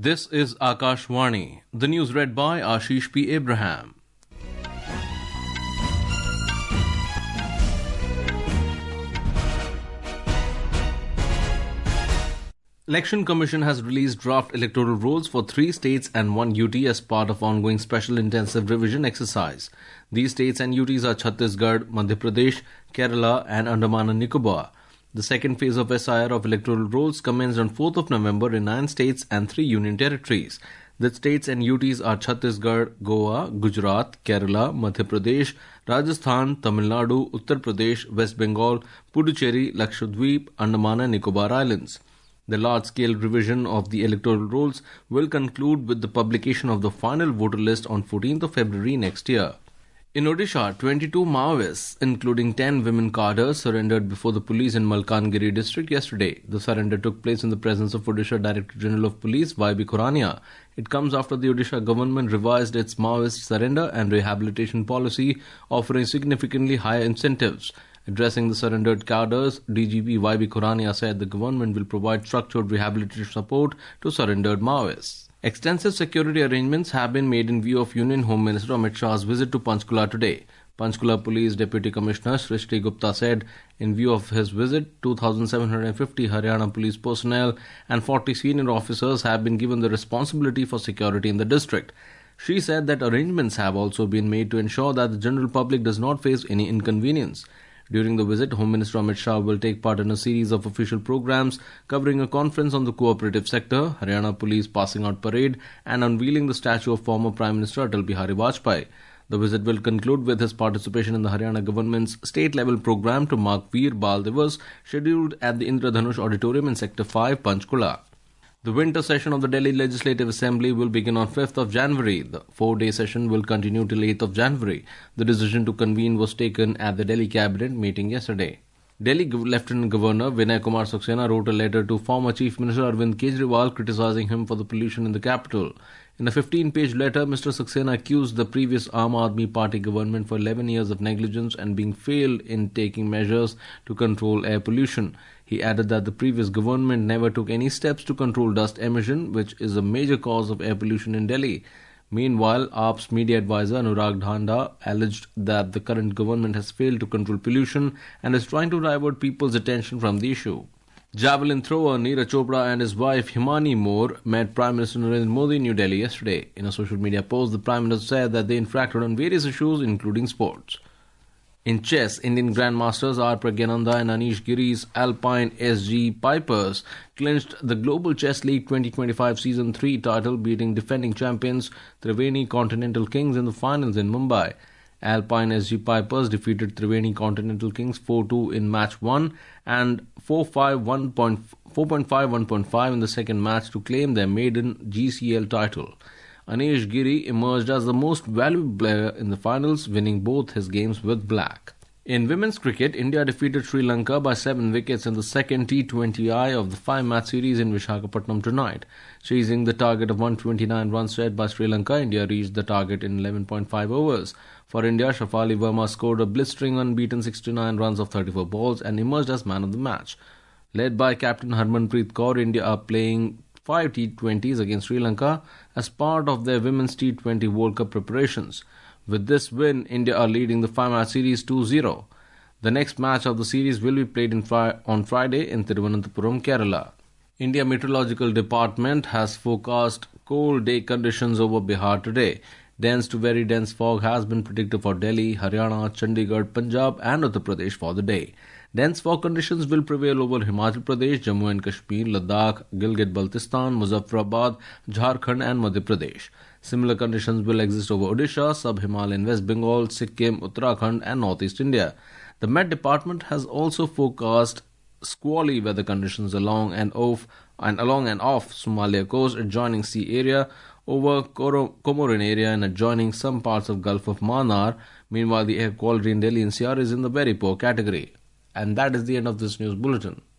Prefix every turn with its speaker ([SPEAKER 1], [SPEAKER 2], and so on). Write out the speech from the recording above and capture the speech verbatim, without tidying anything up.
[SPEAKER 1] This is Akashvani. The news read by Ashish P. Abraham. Election Commission has released draft electoral rolls for three states and one U T as part of ongoing special intensive revision exercise. These states and U Ts are Chhattisgarh, Madhya Pradesh, Kerala and Andaman and Nicobar. The second phase of S I R of electoral rolls commenced on fourth of November in nine states and three union territories. The states and U Ts are Chhattisgarh, Goa, Gujarat, Kerala, Madhya Pradesh, Rajasthan, Tamil Nadu, Uttar Pradesh, West Bengal, Puducherry, Lakshadweep, Andaman and Nicobar Islands. The large-scale revision of the electoral rolls will conclude with the publication of the final voter list on fourteenth of February next year. In Odisha, twenty-two Maoists, including ten women cadres, surrendered before the police in Malkangiri district yesterday. The surrender took place in the presence of Odisha Director General of Police, Y B Khurania. It comes after the Odisha government revised its Maoist surrender and rehabilitation policy, offering significantly higher incentives. Addressing the surrendered cadres, D G P Y B Khurania said the government will provide structured rehabilitation support to surrendered Maoists. Extensive security arrangements have been made in view of Union Home Minister Amit Shah's visit to Panchkula today. Panchkula Police Deputy Commissioner Srishti Gupta said in view of his visit, two thousand seven hundred fifty Haryana police personnel and forty senior officers have been given the responsibility for security in the district. She said that arrangements have also been made to ensure that the general public does not face any inconvenience. During the visit, Home Minister Amit Shah will take part in a series of official programs covering a conference on the cooperative sector, Haryana Police passing out parade and unveiling the statue of former Prime Minister Atal Bihari Vajpayee. The visit will conclude with his participation in the Haryana government's state-level program to mark Veer Bal Divas scheduled at the Indradhanush Auditorium in Sector five, Panchkula. The winter session of the Delhi Legislative Assembly will begin on fifth of January. The four-day session will continue till eighth of January. The decision to convene was taken at the Delhi Cabinet meeting yesterday. Delhi Lieutenant Governor Vinay Kumar Saxena wrote a letter to former Chief Minister Arvind Kejriwal criticizing him for the pollution in the capital. In a fifteen-page letter, Mister Saxena accused the previous Aam Aadmi Party government for eleven years of negligence and being failed in taking measures to control air pollution. He added that the previous government never took any steps to control dust emission, which is a major cause of air pollution in Delhi. Meanwhile, A P's media advisor Anurag Dhanda alleged that the current government has failed to control pollution and is trying to divert people's attention from the issue. Javelin thrower Neeraj Chopra and his wife Himani Moore met Prime Minister Narendra Modi in New Delhi yesterday. In a social media post, the Prime Minister said that they interacted on various issues including sports. In chess, Indian Grandmasters R. Pragyananda and Anish Giri's Alpine S G Pipers clinched the Global Chess League twenty twenty-five Season three title, beating defending champions Triveni Continental Kings in the finals in Mumbai. Alpine S G Pipers defeated Triveni Continental Kings four two in match one and four five one point five in the second match to claim their maiden G C L title. Anish Giri emerged as the most valuable player in the finals, winning both his games with black. In women's cricket, India defeated Sri Lanka by seven wickets in the second T twenty I of the five-match series in Visakhapatnam tonight. Chasing the target of one hundred twenty-nine runs set by Sri Lanka, India reached the target in eleven point five overs. For India, Shafali Verma scored a blistering unbeaten sixty-nine runs of thirty-four balls and emerged as man of the match. Led by captain Harmanpreet Kaur, India are playing five T twenties against Sri Lanka as part of their Women's T twenty World Cup preparations. With this win, India are leading the five-match series two zero. The next match of the series will be played in fri- on Friday in Thiruvananthapuram, Kerala. India Meteorological Department has forecast cold day conditions over Bihar today. Dense to very dense fog has been predicted for Delhi, Haryana, Chandigarh, Punjab and Uttar Pradesh for the day. Dense fog conditions will prevail over Himachal Pradesh, Jammu and Kashmir, Ladakh, Gilgit-Baltistan, Muzaffarabad, Jharkhand and Madhya Pradesh. Similar conditions will exist over Odisha, Sub-Himalayan West Bengal, Sikkim, Uttarakhand and Northeast India. The Met Department has also forecast squally weather conditions along and off and along and off Somalia coast, adjoining sea area, over Comorin area and adjoining some parts of Gulf of Mannar. Meanwhile, the air quality in Delhi N C R is in the very poor category. And that is the end of this news bulletin.